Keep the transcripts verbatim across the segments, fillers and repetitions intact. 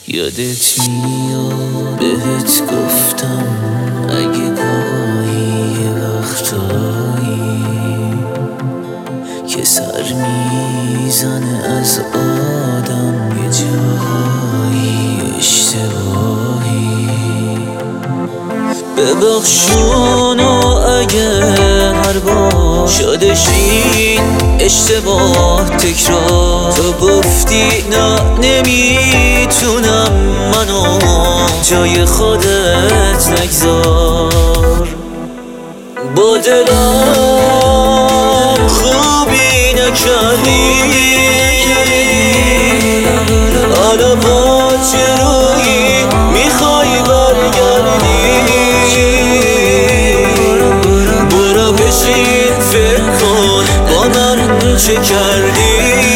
یادت میاد بهت گفتم اگه گاهی یه وقتایی که سر میزنه از آدم یه جایی اشتباهی ببخشونو اگه هر بار شدشین اشتباه تکرار تو گفتی نه نمیتونم منو جای خودت نگذار با دلم خوبی نکردی حالا با چه رویی میخوای برگردی برو بشین فکر کن با من چه کردی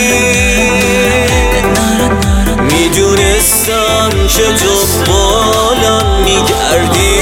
میدونستم که دنبالم میگردی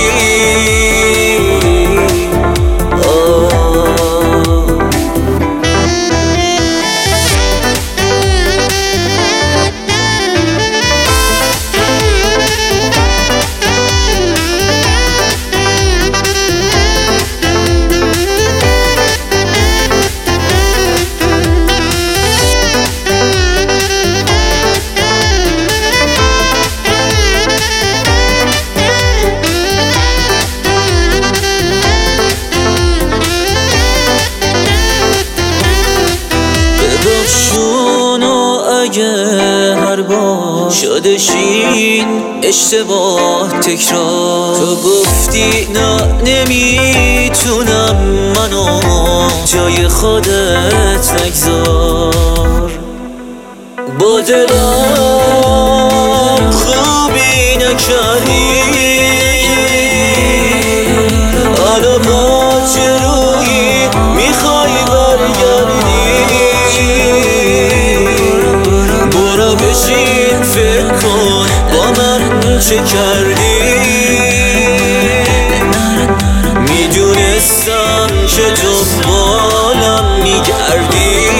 اگه هر بار شدشین اشتباه تکرار تو گفتی نه نمیتونم منو جای خودت نگذار با دلم خوبی نکردی حالا با چه رویی میخوای برگردی بشین فکر کن با من چه کردی میدونستم که دنبالم میگردی